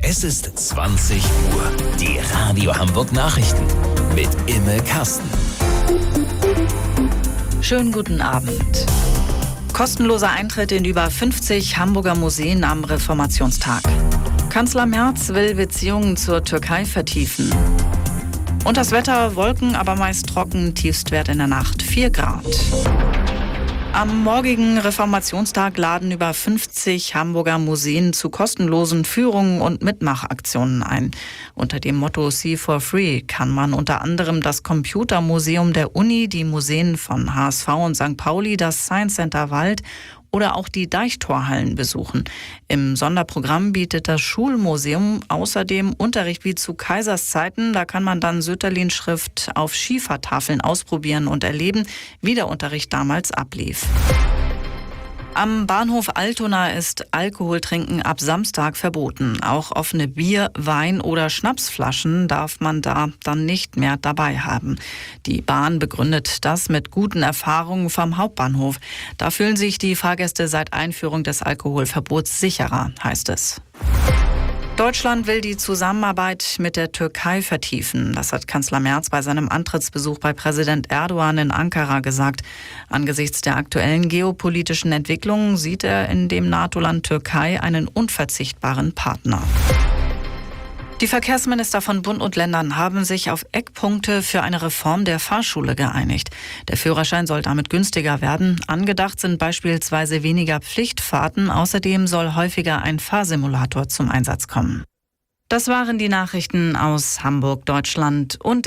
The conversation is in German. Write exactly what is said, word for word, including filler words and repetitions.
Es ist zwanzig Uhr. Die Radio Hamburg Nachrichten mit Imme Kasten. Schönen guten Abend. Kostenloser Eintritt in über fünfzig Hamburger Museen am Reformationstag. Kanzler Merz will Beziehungen zur Türkei vertiefen. Und das Wetter, Wolken, aber meist trocken, Tiefstwert in der Nacht vier Grad. Am morgigen Reformationstag laden über fünfzig Hamburger Museen zu kostenlosen Führungen und Mitmachaktionen ein. Unter dem Motto See for Free kann man unter anderem das Computermuseum der Uni, die Museen von H S V und Sankt Pauli, das Science Center Wald oder auch die Deichtorhallen besuchen. Im Sonderprogramm bietet das Schulmuseum außerdem Unterricht wie zu Kaisers Zeiten. Da kann man dann Sütterlin-Schrift auf Schiefertafeln ausprobieren und erleben, wie der Unterricht damals ablief. Am Bahnhof Altona ist Alkoholtrinken ab Samstag verboten. Auch offene Bier-, Wein- oder Schnapsflaschen darf man da dann nicht mehr dabei haben. Die Bahn begründet das mit guten Erfahrungen vom Hauptbahnhof. Da fühlen sich die Fahrgäste seit Einführung des Alkoholverbots sicherer, heißt es. Deutschland will die Zusammenarbeit mit der Türkei vertiefen. Das hat Kanzler Merz bei seinem Antrittsbesuch bei Präsident Erdogan in Ankara gesagt. Angesichts der aktuellen geopolitischen Entwicklungen sieht er in dem NATO-Land Türkei einen unverzichtbaren Partner. Die Verkehrsminister von Bund und Ländern haben sich auf Eckpunkte für eine Reform der Fahrschule geeinigt. Der Führerschein soll damit günstiger werden. Angedacht sind beispielsweise weniger Pflichtfahrten. Außerdem soll häufiger ein Fahrsimulator zum Einsatz kommen. Das waren die Nachrichten aus Hamburg, Deutschland und